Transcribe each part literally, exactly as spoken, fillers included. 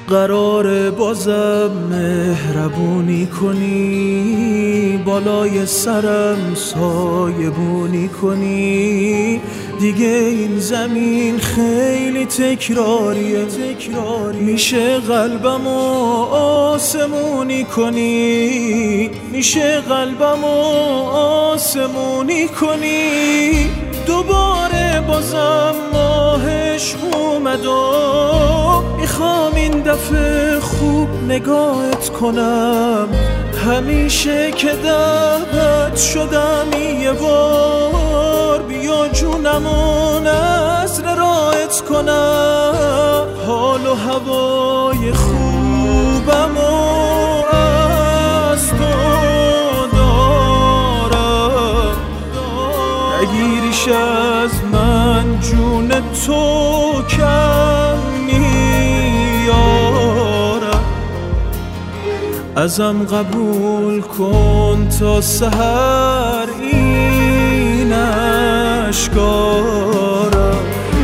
قرار بازم مهربونی کنی، بالای سرم سایبونی کنی. دیگه این زمین خیلی تکراریه، تکراری میشه قلبمو آسمونی کنی، میشه قلبمو آسمونی کنی. دوباره بازم ماهش اومد و میخوام این دفعه خوب نگاهت کنم. همیشه که دعوت شدم یه بار بیا جونمو نذر راحت کنم. حال و هوای خوبمو از تو دارم، نگیریش از من جون تو کم میارم. ازم قبول کن تا سحر این اشکارم.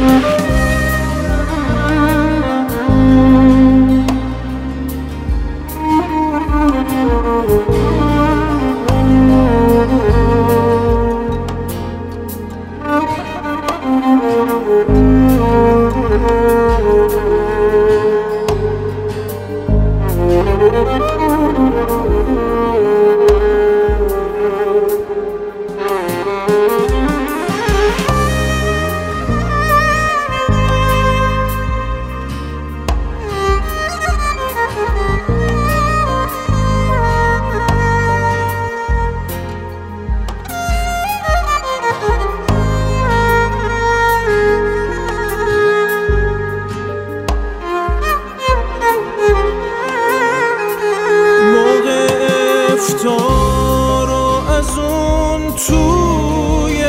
افطارو از اون توی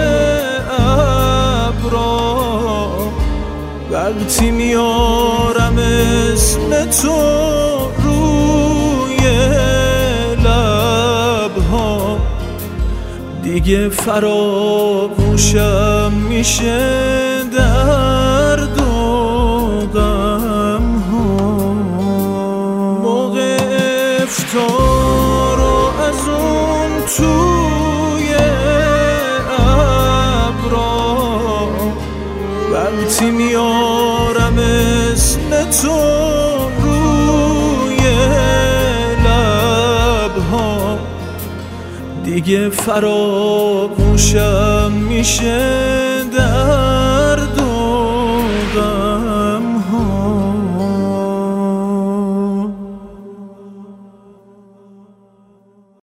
ابرا وقتی میارم اسم تو روی لبها، دیگه فراموشم میشه درد و غم ها. موقع افطار از اون توی ابرا وقتی میارم اسم تو روی لبها، دیگه فراموشم میشه در